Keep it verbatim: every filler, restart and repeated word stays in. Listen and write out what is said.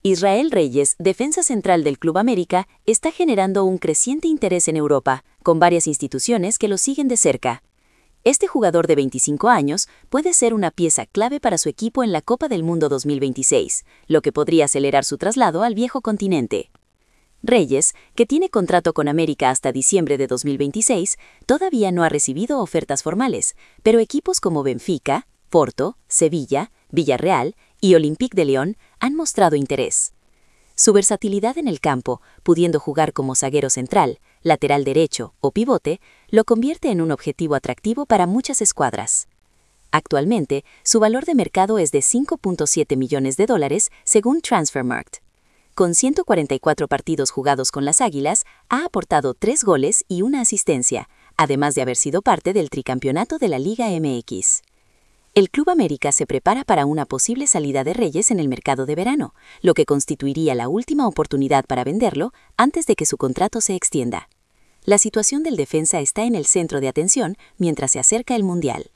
Israel Reyes, defensa central del Club América, está generando un creciente interés en Europa, con varias instituciones que lo siguen de cerca. Este jugador de veinticinco años puede ser una pieza clave para su equipo en la Copa del Mundo dos mil veintiséis, lo que podría acelerar su traslado al viejo continente. Reyes, que tiene contrato con América hasta diciembre de dos mil veintiséis, todavía no ha recibido ofertas formales, pero equipos como Benfica, Porto, Sevilla, Villarreal y Olympique de Lyon han mostrado interés. Su versatilidad en el campo, pudiendo jugar como zaguero central, lateral derecho o pivote, lo convierte en un objetivo atractivo para muchas escuadras. Actualmente, su valor de mercado es de cinco punto siete millones de dólares según Transfermarkt. Con ciento cuarenta y cuatro partidos jugados con las Águilas, ha aportado tres goles y una asistencia, además de haber sido parte del tricampeonato de la Liga M X. El Club América se prepara para una posible salida de Reyes en el mercado de verano, lo que constituiría la última oportunidad para venderlo antes de que su contrato se extienda. La situación del defensa está en el centro de atención mientras se acerca el Mundial.